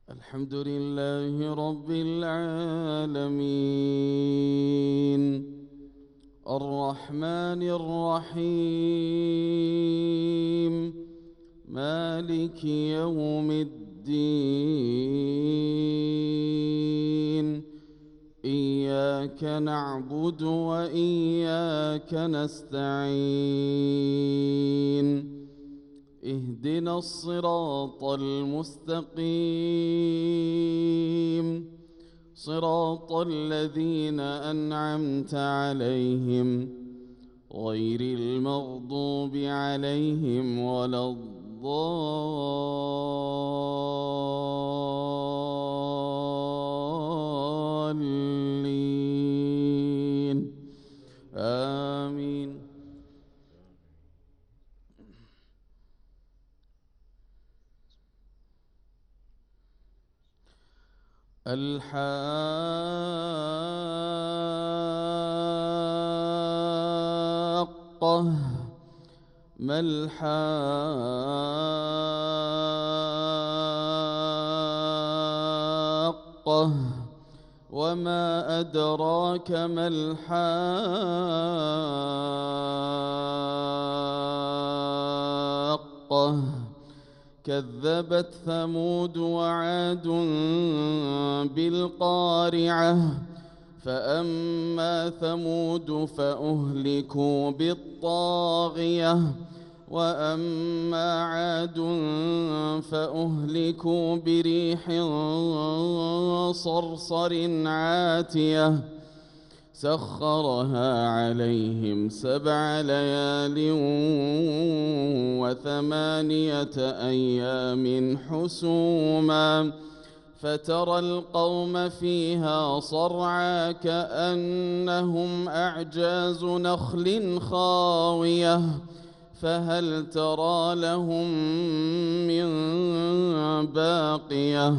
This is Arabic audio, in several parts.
الحمد لله رب العالمين الرحمن الرحيم مالك يوم الدين إياك نعبد وإياك نستعين اهدنا الصراط المستقيم صراط الذين أنعمت عليهم غير المغضوب عليهم ولا الضالين آمين. الحاقة ما الحاقة وما أدراك ما الحاقة كذبت ثمود وعاد بالقارعة فأما ثمود فأهلكوا بالطاغية وأما عاد فأهلكوا بريح صرصر عاتية سخرها عليهم 7 ليال و8 أيام حسوما فترى القوم فيها صرعى كأنهم أعجاز نخل خاوية فهل ترى لهم من باقية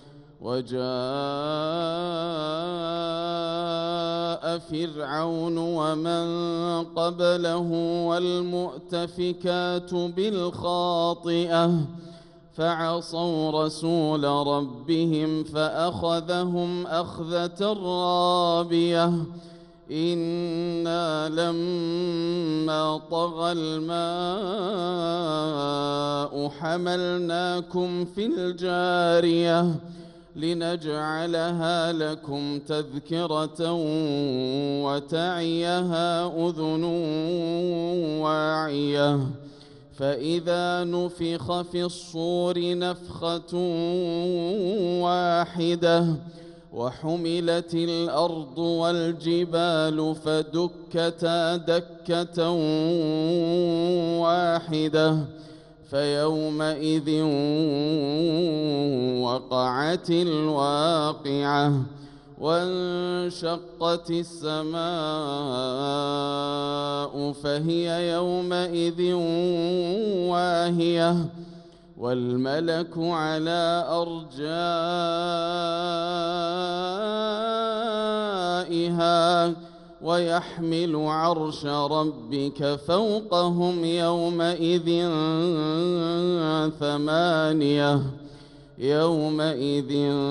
وجاء فرعون ومن قبله والمؤتفكات بالخاطئة فعصوا رسول ربهم فأخذهم أخذة رابية إنا لما طغى الماء حملناكم في الجارية لنجعلها لكم تذكرة وتعيها أذن واعية فإذا نفخ في الصور نفخة واحدة وحملت الأرض والجبال فدكتا دكة واحدة فيومئذ وقعت الواقعة وانشقت السماء فهي يومئذ واهية والملك على أرجائها ويحمل عرش ربك فوقهم يومئذ 8 يومئذ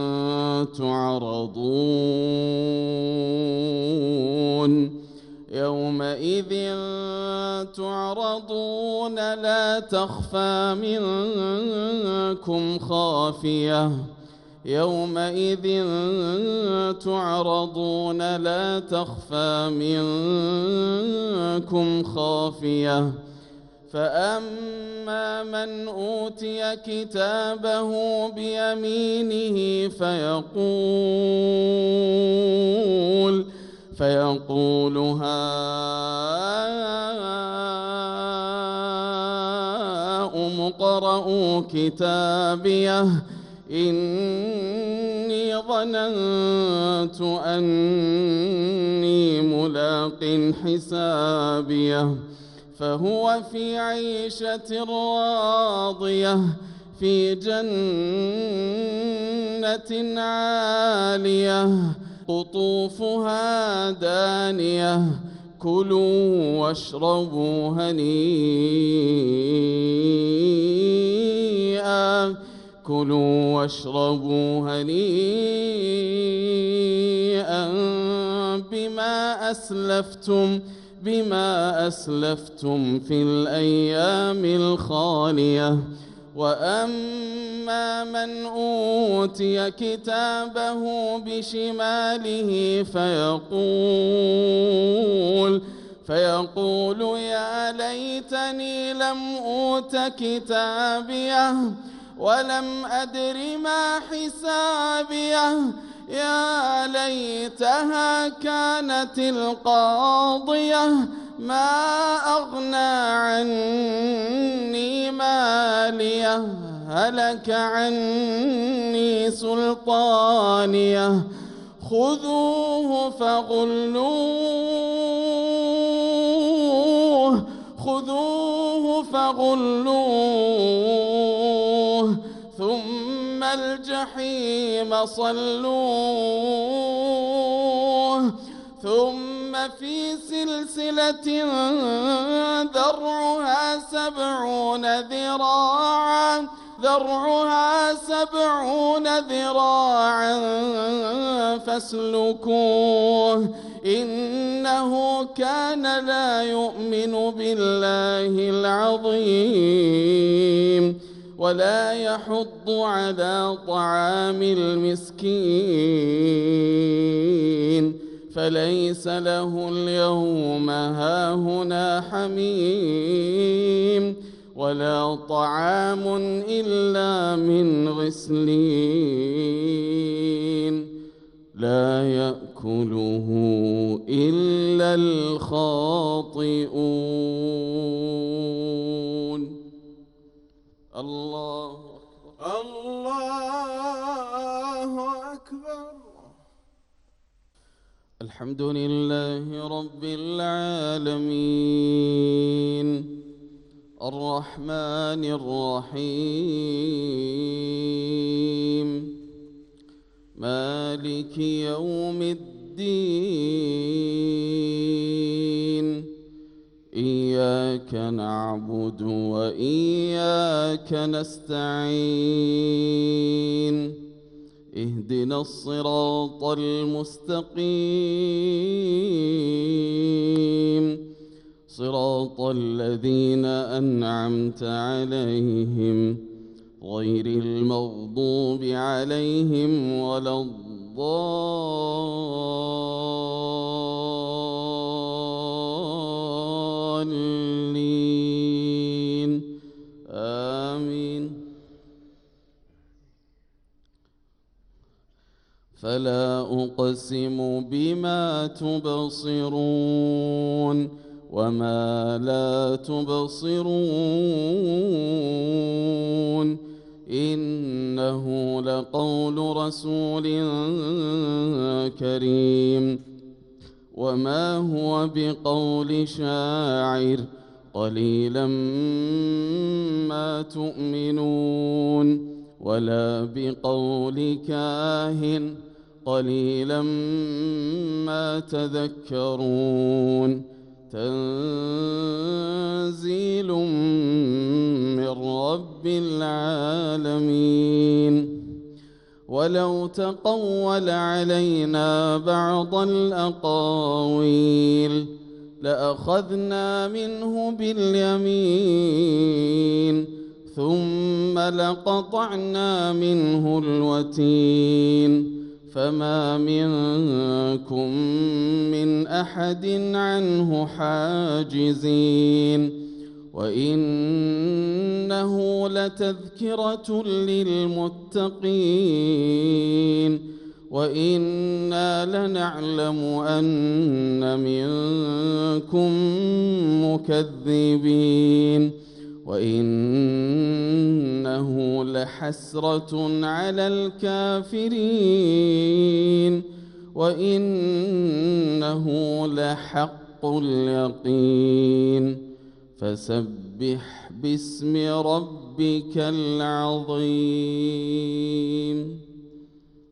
تعرضون لا تخفى منكم خافية يومئذ تعرضون لا تخفى منكم خافية فأما من أوتي كتابه بيمينه فيقول هاؤم اقرءوا كتابيه إني ظننت أني ملاق حسابيه فهو في عيشة راضية في جنة عالية قطوفها دانية كلوا واشربوا هنيئا كلوا واشربوا هنيئا بما أسلفتم في الأيام الخالية. وأما من أوتي كتابه بشماله فيقول يا ليتني لم أوت كتابيه ولم أدر ما حسابيه، يا ليتها كانت القاضية ما أغنى عني ماليه هلك عني سلطانيه خذوه فغلوه ثم الجحيم صلوه ثم في سلسلة ذرعها 70 ذراعا فاسلكوه إنه كان لا يؤمن بالله العظيم ولا يحض على طعام المسكين فليس له اليوم هاهنا حميم ولا طعام إلا من غسلين لا يأكله إلا الخاطئون. الله أكبر. الحمد لله رب العالمين الرحمن الرحيم مالك يوم الدين إياك نعبد وإياك نستعين اهدنا الصراط المستقيم صراط الذين أنعمت عليهم غير المغضوب عليهم ولا الضالين آمين. فلا أقسم بما تبصرون وما لا تبصرون إنه لقول رسول كريم وما هو بقول شاعر قليلا ما تؤمنون ولا بقول كاهن قليلا ما تذكرون تنزيل من رب العالمين. ولو تقول علينا بعض الأقاويل لأخذنا منه باليمين ثم لقطعنا منه الوتين فما منكم من أحد عنه حاجزين وإنه لتذكرة للمتقين وإنا لنعلم أن منكم مكذبين وإنه لحسرة على الكافرين وإنه لحق اليقين فسبح باسم ربك العظيم.